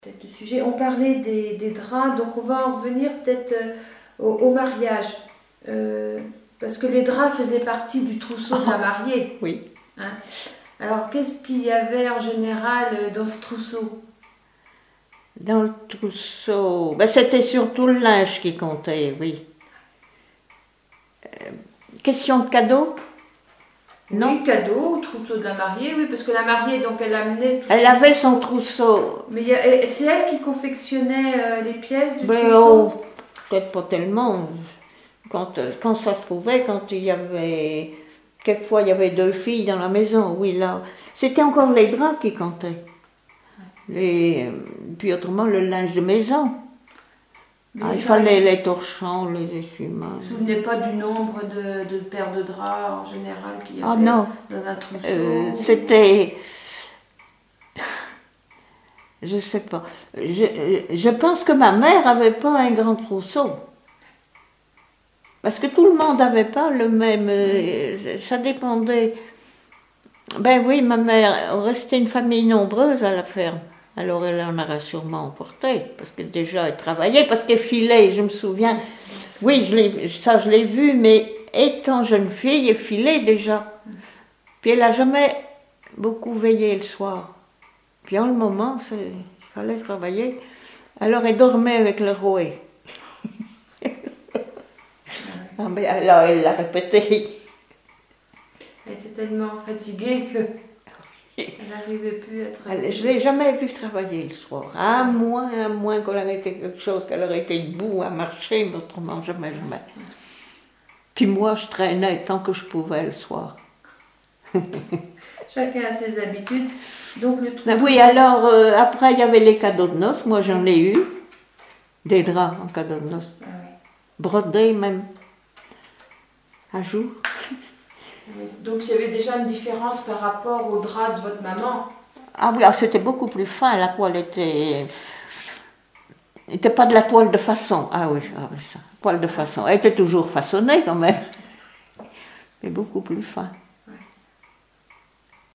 peut-être le sujet. On parlait des draps, donc on va en revenir peut-être au mariage. Parce que les draps faisaient partie du trousseau de la mariée. Oui. Hein? Alors, qu'est-ce qu'il y avait en général dans ce trousseau? Dans le trousseau, ben, c'était surtout le linge qui comptait, oui. Question de cadeau? Non. Oui, cadeau, trousseau de la mariée, oui, parce que la mariée, donc elle amenait... Elle avait son trousseau. Mais c'est elle qui confectionnait les pièces du Ben, trousseau? oh, peut-être pas tellement. Quand ça se trouvait, quand il y avait... Quelquefois, il y avait 2 filles dans la maison, oui, là. C'était encore les draps qui comptaient. Puis autrement, le linge de maison. Il fallait les torchons, les essuie-mains. Vous ne vous souvenez pas du nombre de paires de draps en général qu'il y avait non. dans un trousseau? C'était... Je sais pas. Je pense que ma mère avait pas un grand trousseau. Parce que tout le monde n'avait pas le même... ça dépendait... Ben oui, ma mère, on restait une famille nombreuse à la ferme. Alors elle en aurait sûrement emporté, parce que déjà elle travaillait, parce qu'elle filait, je me souviens. Oui, je l'ai vu, mais étant jeune fille, elle filait déjà. Puis elle n'a jamais beaucoup veillé le soir. Puis en le moment, il fallait travailler. Alors elle dormait avec le rouet. Mais alors elle l'a répété. Elle était tellement fatiguée que... Elle n'arrivait plus à travailler. Je ne l'ai jamais vue travailler le soir. À moins qu'elle aurait été quelque chose, qu'elle aurait été debout à marcher, mais autrement, jamais. Puis moi, je traînais tant que je pouvais le soir. Chacun a ses habitudes. Donc le trousseau... Oui, alors, après, il y avait les cadeaux de noces. Moi, j'en ai eu. Des draps en cadeau de noces. Ah oui. Brodés même. À jour. Donc il y avait déjà une différence par rapport au drap de votre maman? Ah oui, c'était beaucoup plus fin, la toile n'était pas de la toile de façon. Ah oui, ça, toile de façon. Elle était toujours façonnée quand même, mais beaucoup plus fin.